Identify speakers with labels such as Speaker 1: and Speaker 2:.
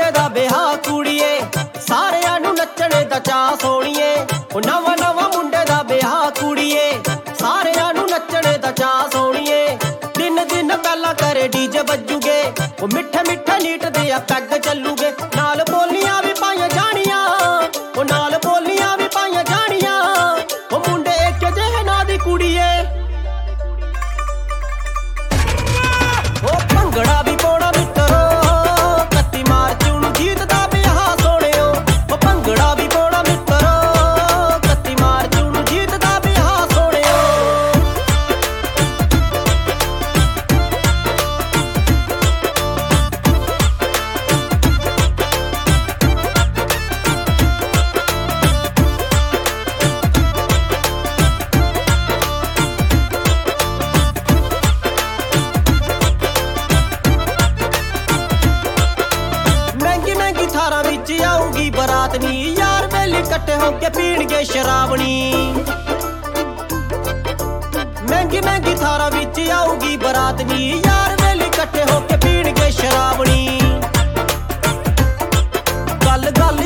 Speaker 1: ਮੁੰਡੇ ਦਾ ਵਿਆਹ ਕੁੜੀਏ, ਸਾਰਿਆਂ ਨੂੰ ਨੱਚਣੇ ਦਾ ਚਾਅ ਸੋਹਣੀਏ। ਉਹ ਨਵਾਂ ਨਵਾਂ ਮੁੰਡੇ ਦਾ ਵਿਆਹ ਕੁੜੀਏ, ਸਾਰਿਆਂ ਨੂੰ ਨੱਚਣੇ ਦਾ ਚਾਅ ਸੋਹਣੀਏ। ਦਿਨ ਦਿਨ ਪਹਿਲਾਂ ਕਰੇ ਡੀਜੇ ਵੱਜੂਗੇ, ਉਹ ਮਿੱਠੇ ਮਿੱਠੇ ਨੀਟ ਦੇ ਆ ਪੈਗ ਚੱਲੂਗੇ। ਨਾਲ ਬੋਲੀਆਂ ਵੀ ਪਾਈਆਂ ਜਾਣੀਆਂ, ਉਹ ਨਾਲ ਬੋਲੀਆਂ ਵੀ ਪਾਈਆਂ ਜਾਣੀਆਂ। ਉਹ ਮੁੰਡੇ ਇੱਕ ਜਿਹੇ ਨਾਂ ਦੀ ਕੁੜੀਏ, ਉਹ ਭੰਗੜਾ ਵੀ ਪਾਉਣਾ ਮਿੱਤਰੋ, 31 ਮਾਰਚ ਨੂੰ ਜੀਤਦਾ ਵਿਆਹ ਸੋਹਣਿਓ। ਉਹ ਭੰਗੜਾ ਵੀ ਪਾਉਣਾ ਮਿੱਤਰੋ, 31 ਮਾਰਚ ਨੂੰ ਜੀਤਦਾ ਵਿਆਹ ਸੋਹਣਿਓ। ਮਹਿੰਗੀ ਮਹਿੰਗੀ ਥਾਰਾਂ ਵਿੱਚ ਆਊਗੀ ਬਰਾਤ ਨੀ, ਯਾਰ ਬੇਲੀ ਇਕੱਠੇ ਹੋ ਕੇ ਪੀਣਗੇ ਸ਼ਰਾਬਣੀ। ਮਹਿੰਗੀ ਮਹਿੰਗੀ ਥਾਰਾਂ ਵਿੱਚ ਆਊਗੀ ਬਰਾਤ ਨੀ, ਯਾਰ ਬੇਲੀ ਇਕੱਠੇ ਹੋ ਕੇ ਪੀਣਗੇ ਸ਼ਰਾਬਣੀ। ਗੱਲ ਗੱਲ